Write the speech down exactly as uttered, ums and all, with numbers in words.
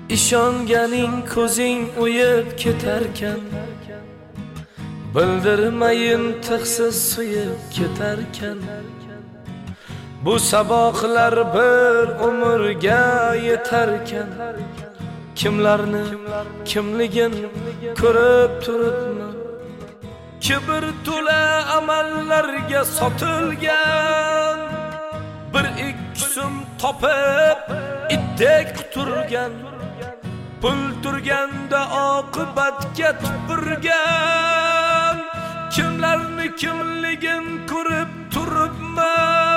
ishonganing ko'zing o'yib ketarkan, bildirmayin tig'siz suyib ketarkan. Bu saboqlar bir umrga yetarkan, kimlarni kimligin ko'rib turibman. Kibr to'la amallarga sotilgan, bir ikki so'm topib itdek turgan, pul turganda oqibatga tupurgan. Kimlarni kimligin ko'rib turibman.